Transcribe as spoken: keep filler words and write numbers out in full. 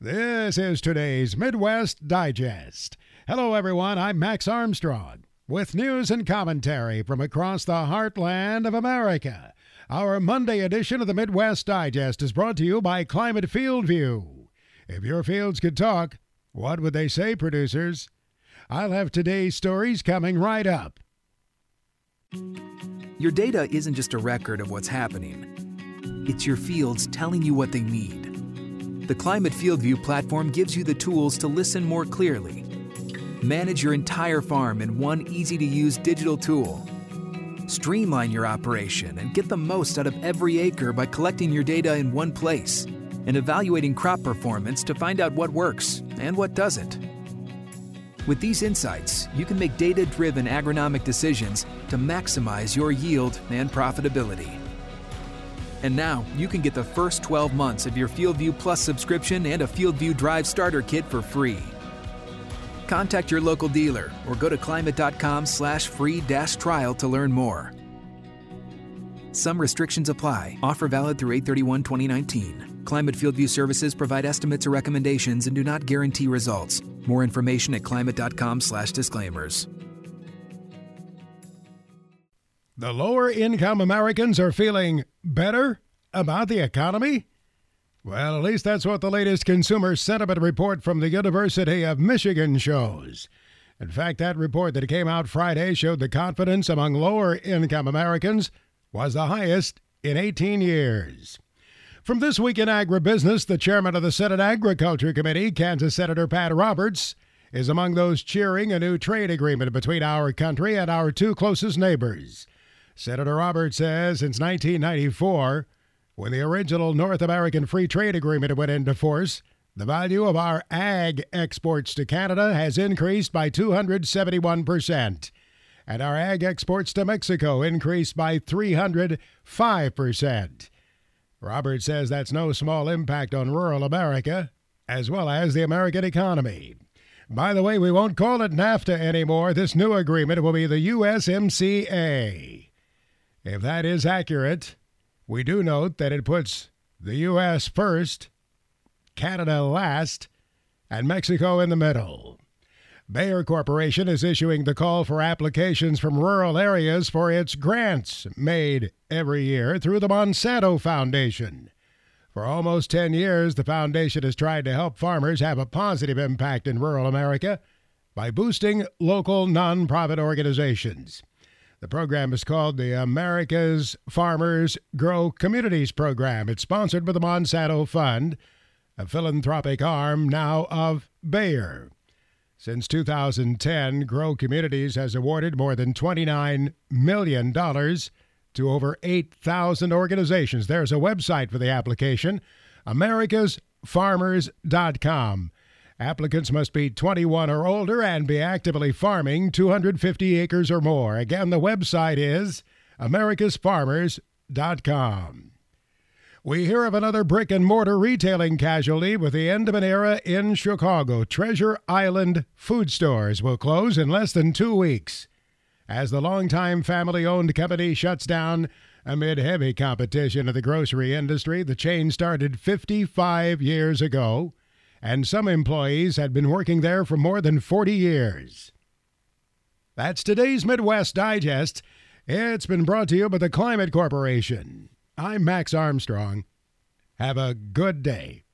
This is today's Midwest Digest. Hello, everyone. I'm Max Armstrong with news and commentary from across the heartland of America. Our Monday edition of the Midwest Digest is brought to you by Climate Field View. If your fields could talk, what would they say, producers? I'll have today's stories coming right up. Your data isn't just a record of what's happening. It's your fields telling you what they need. The Climate Field View platform gives you the tools to listen more clearly. Manage your entire farm in one easy-to-use digital tool. Streamline your operation and get the most out of every acre by collecting your data in one place and evaluating crop performance to find out what works and what doesn't. With these insights, you can make data-driven agronomic decisions to maximize your yield and profitability. And now, you can get the first twelve months of your FieldView Plus subscription and a FieldView Drive Starter Kit for free. Contact your local dealer or go to climate.com slash free dash trial to learn more. Some restrictions apply. Offer valid through eight thirty-one twenty nineteen. Climate FieldView services provide estimates or recommendations and do not guarantee results. More information at climate.com slash disclaimers. The lower-income Americans are feeling better about the economy? Well, at least that's what the latest consumer sentiment report from the University of Michigan shows. In fact, that report that came out Friday showed the confidence among lower-income Americans was the highest in eighteen years. From This Week in Agribusiness, the chairman of the Senate Agriculture Committee, Kansas Senator Pat Roberts, is among those cheering a new trade agreement between our country and our two closest neighbors. Senator Roberts says since nineteen ninety-four, when the original North American Free Trade Agreement went into force, the value of our ag exports to Canada has increased by two hundred seventy-one percent, and our ag exports to Mexico increased by three hundred five percent. Roberts says that's no small impact on rural America, as well as the American economy. By the way, we won't call it NAFTA anymore. This new agreement will be the U S M C A. If that is accurate, we do note that it puts the U S first, Canada last, and Mexico in the middle. Bayer Corporation is issuing the call for applications from rural areas for its grants made every year through the Monsanto Foundation. For almost ten years, the foundation has tried to help farmers have a positive impact in rural America by boosting local nonprofit organizations. The program is called the America's Farmers Grow Communities Program. It's sponsored by the Monsanto Fund, a philanthropic arm now of Bayer. Since two thousand ten, Grow Communities has awarded more than twenty-nine million dollars to over eight thousand organizations. There's a website for the application, americas farmers dot com. Applicants must be twenty-one or older and be actively farming two hundred fifty acres or more. Again, the website is americas farmers dot com. We hear of another brick-and-mortar retailing casualty with the end of an era in Chicago. Treasure Island food stores will close in less than two weeks as the longtime family-owned company shuts down amid heavy competition in the grocery industry. The chain started fifty-five years ago, and some employees had been working there for more than forty years. That's today's Midwest Digest. It's been brought to you by the Climate Corporation. I'm Max Armstrong. Have a good day.